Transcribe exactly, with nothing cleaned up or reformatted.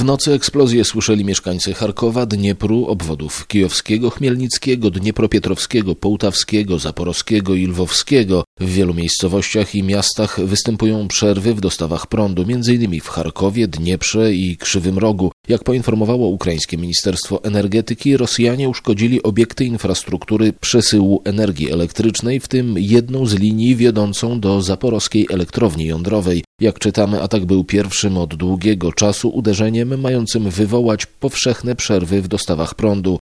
W nocy eksplozje słyszeli mieszkańcy Charkowa, Dniepru, obwodów kijowskiego, chmielnickiego, dniepropietrowskiego, połtawskiego, zaporowskiego i lwowskiego. W wielu miejscowościach i miastach występują przerwy w dostawach prądu, między innymi w Charkowie, Dnieprze i Krzywym Rogu. Jak poinformowało ukraińskie Ministerstwo Energetyki, Rosjanie uszkodzili obiekty infrastruktury przesyłu energii elektrycznej, w tym jedną z linii wiodącą do zaporowskiej elektrowni jądrowej. Jak czytamy, atak był pierwszym od długiego czasu uderzeniem mającym wywołać powszechne przerwy w dostawach prądu.